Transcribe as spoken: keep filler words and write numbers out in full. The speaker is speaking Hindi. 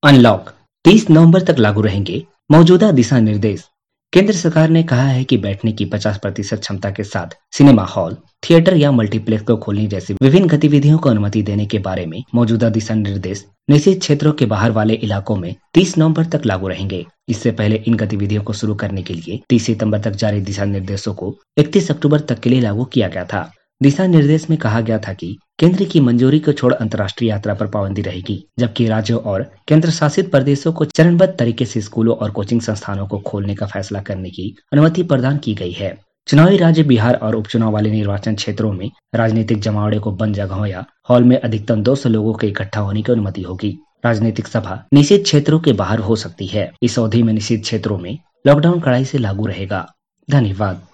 अनलॉक तीस नवंबर तक लागू रहेंगे मौजूदा दिशा निर्देश। केंद्र सरकार ने कहा है कि बैठने की पचास प्रतिशत क्षमता के साथ सिनेमा हॉल, थिएटर या मल्टीप्लेक्स को खोलने जैसी विभिन्न गतिविधियों को अनुमति देने के बारे में मौजूदा दिशा निर्देश निश्चित क्षेत्रों के बाहर वाले इलाकों में तीस नवंबर तक लागू रहेंगे। इससे पहले इन गतिविधियों को शुरू करने के लिए तीस सितंबर तक जारी दिशा निर्देशों को इकतीस अक्टूबर तक के लिए लागू किया गया था। दिशा निर्देश में कहा गया था कि केंद्र की मंजूरी को छोड़ अंतर्राष्ट्रीय यात्रा पर पाबंदी रहेगी, जबकि राज्यों और केंद्र शासित प्रदेशों को चरणबद्ध तरीके से स्कूलों और कोचिंग संस्थानों को खोलने का फैसला करने की अनुमति प्रदान की गई है। चुनावी राज्य बिहार और उपचुनाव वाले निर्वाचन क्षेत्रों में राजनीतिक जमावड़े को बंद जगहों या हॉल में अधिकतम दो सौ लोगों के इकट्ठा होने की अनुमति होगी। राजनीतिक सभा निषिद्ध क्षेत्रों के बाहर हो सकती है। इस अवधि में निषिद्ध क्षेत्रों में लॉकडाउन कड़ाई से लागू रहेगा। धन्यवाद।